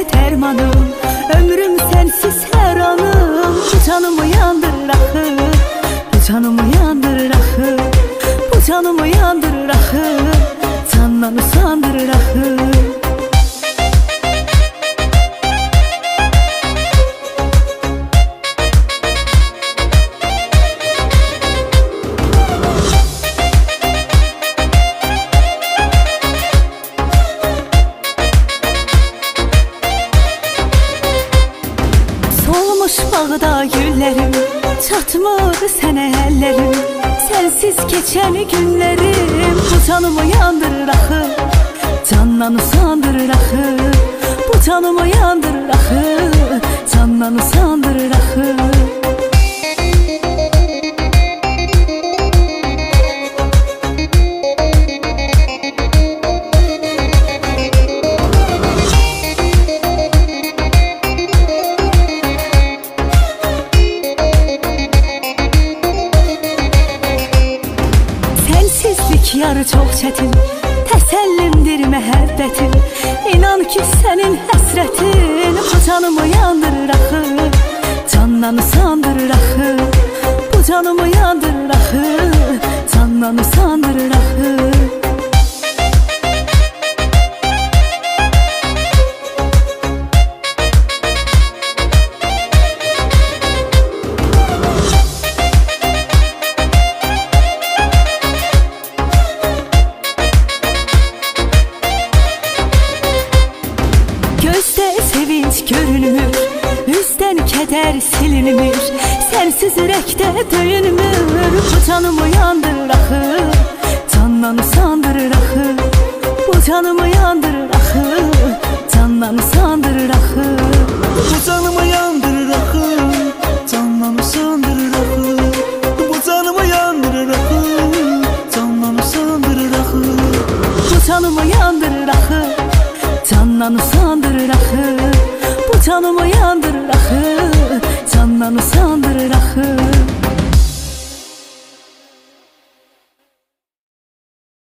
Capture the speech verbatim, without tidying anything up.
dermanım. Ömrüm sensiz her anım. Bu canımı yandırır axı, bu canımı yandırır axı, bu canımı yandırır axı, candan usandırır axı. Bağda güllerim, çatmır sənə əllərim. Sensiz keçən günlərim bu canımı yandırır axı, candan usandırır axı, bu canımı yandırır axı, candan usandırır axı. Yarı çox çətin, təsəllimdir məhəbbətin. İnan ki sənin həsrətin bu canımı yandırır axı, candan usandırır axı, bu canımı yandırır axı, candan usandırır axı. Gözdə sevinç görünmür, üzdən kədər silinmir. Sənsiz ürəkdə döyünmür, bu canımı yandırır axı, candan usandırır axı, bu canımı yandırır axı, candan usandırır axı. Bu canımı yandırır axı, candan usandırır axı, bu canımı yandırır axı, candan usandırır axı. Bu canımı yandırır axı, candan usandırır axı, bu canımı yandırır axı, candan usandırır axı.